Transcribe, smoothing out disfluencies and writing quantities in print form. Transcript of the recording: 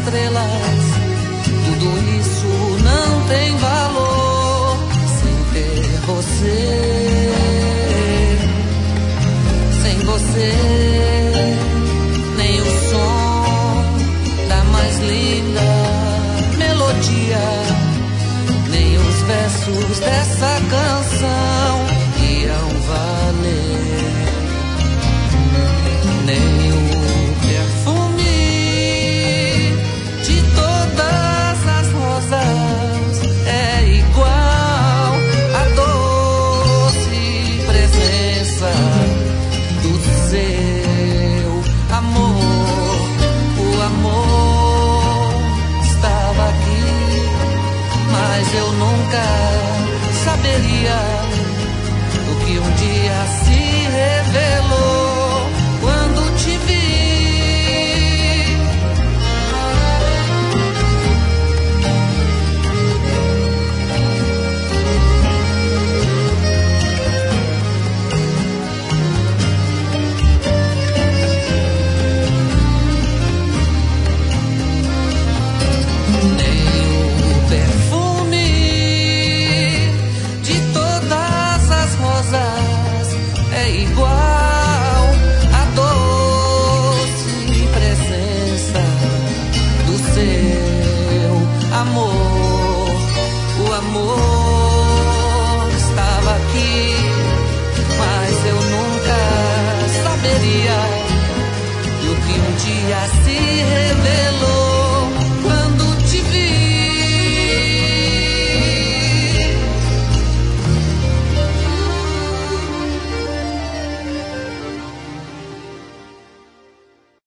estrelas. Tudo isso não tem valor sem ter você. Sem você, nem o som da mais linda melodia, nem os versos dessa canção iam valer, nem o perfume de todas as rosas é igual à doce presença do seu amor. O amor estava aqui, mas eu nunca saberia o que um dia se revelou quando te vi. É igual à doce presença do seu amor.